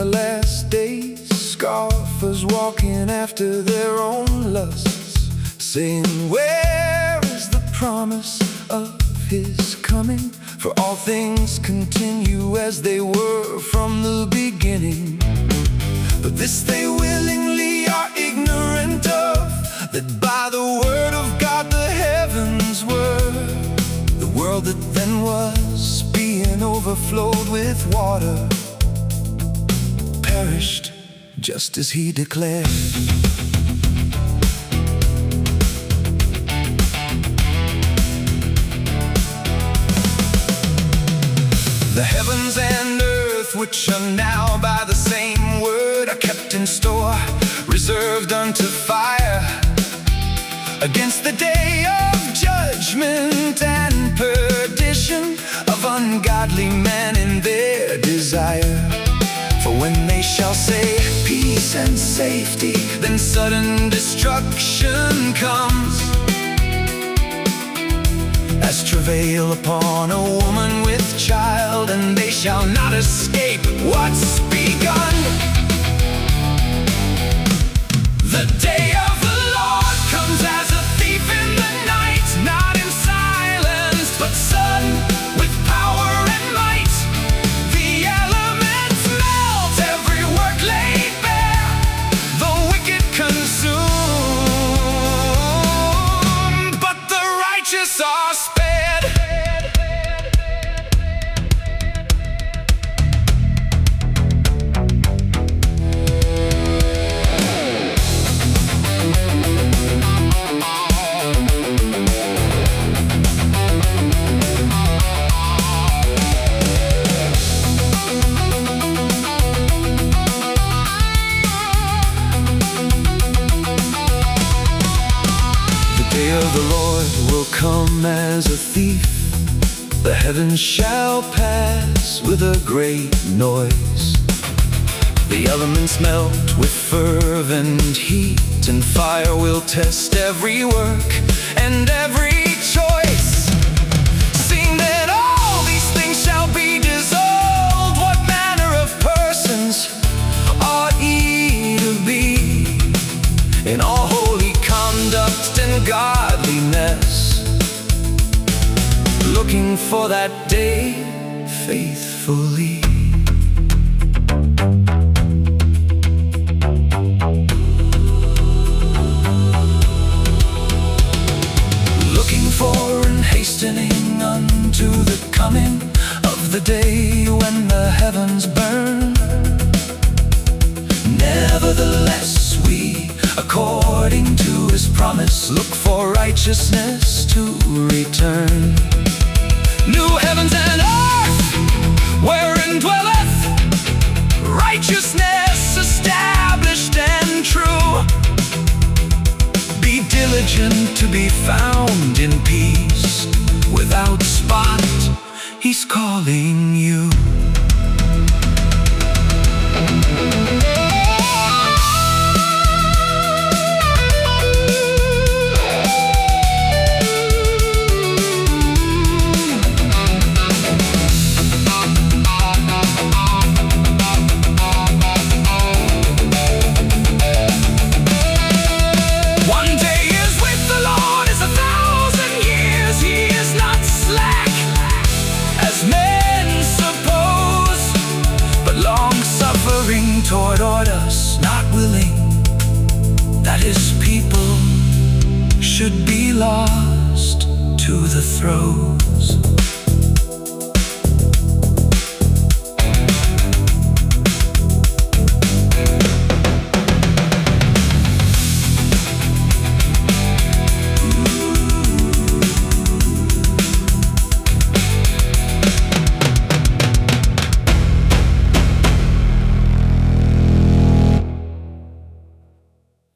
the last days, scoffers walking after their own lusts, saying, where is the promise of his coming? For all things continue as they were from the beginning. But this they willingly are ignorant of, that by the word of God the heavens were. The world that then was, being overflowed with water, perished just as he declared. The heavens and earth, which are now by the same word, are kept in store, reserved unto fire, against the day of judgment and perdition of ungodly men in their desire. For when they shall say, peace and safety, then sudden destruction comes, as travail upon a woman with child, and they shall not escape what's begun. The day of the Lord comes as a thief in the night, not in silence, but sudden, with power and might. The elements melt, every work laid bare, the wicked consumed, but the righteous are spared. The day of the Lord will come as a thief. The heavens shall pass with a great noise. The elements melt with fervent heat, and fire will test every work and every choice. Seeing that all these things shall be dissolved, what manner of persons ought ye to be in all holy conduct and godliness, looking for that day faithfully? Looking for and hastening unto the coming of the day when the heavens burn. Nevertheless, we, according to his promise, look for righteousness to return. New heavens and earth, wherein dwelleth righteousness, established and true. Be diligent to be found in peace, without spot, he's calling you.